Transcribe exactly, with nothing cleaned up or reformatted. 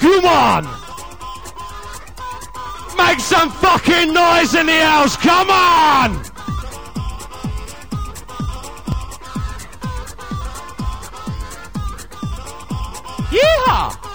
Come on! Make some fucking noise in the house, come on! Yeehaw!